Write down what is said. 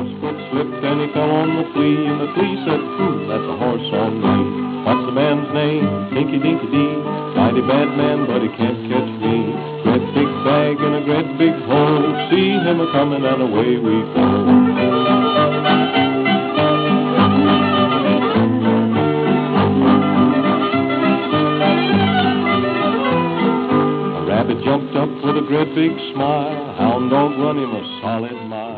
horse foot slipped and he fell on the flea, and the flea said, "Ooh, that's a horse on me." What's the man's name? Dinky Dinky Dee. Mighty bad man, but he can't catch me. Great big bag and a great big hole. See him a-comin' and away we go. A rabbit jumped up with a great big smile. A hound dog run him a solid mile.